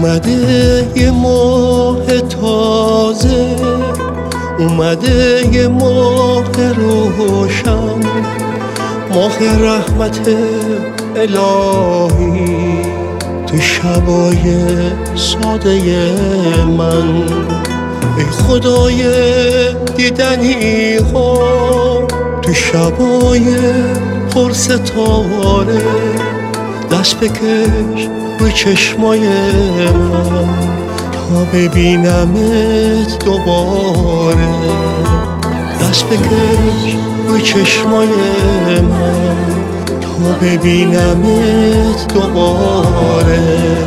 اومده یه ماه تازه، اومده یه ماه روشن، ماه رحمت الهی تو شبای ساده من. ای خدای دیدنی ها تو شبای پر ستاره، دست بکش روی چشمای من تا ببینمت دوباره. دست بکش روی چشمای من تا ببینمت دوباره.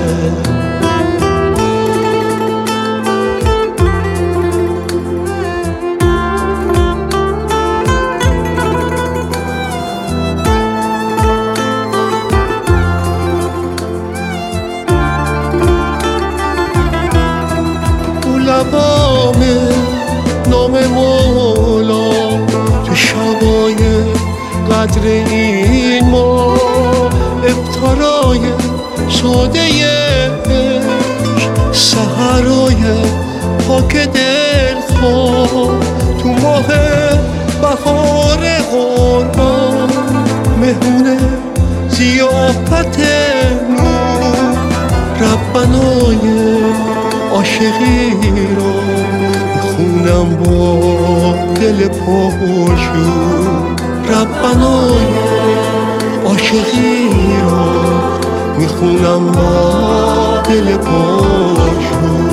لبامه نام مولا تو شبای قدر این ما، افطارای ساده عشق، سحرای پاک دلخواه تو ماه بهار قربان، مهمون ضیافت نور، ربنای عاشقی رو میخونم با دل پرشور. ربنای عاشقی رو میخونم با دل پرشور.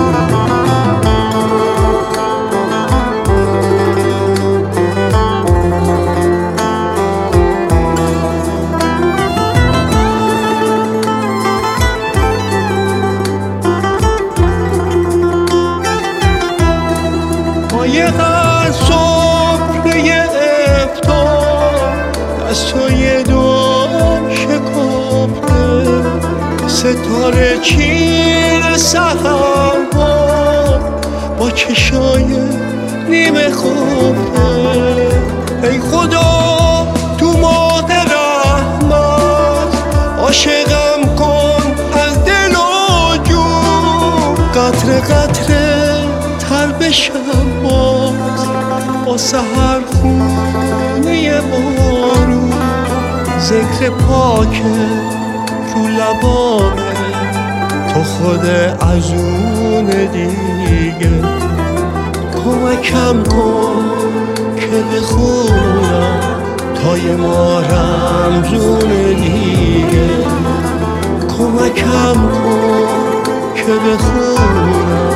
یه سفره افطار دستای دم شکافته، ستاره چین سحرها با چشای نیمه خفته. ای خدا تو ماه رحمت عاشقم کن از دل و جون، قطره قطره تر بشم باز با سحر خونه بارون. ذکر پاک رو لبامه تو خود ازون دیگه، کمکم کن که بخونم تا یه ما رمزون دیگه، کمکم کن که بخونم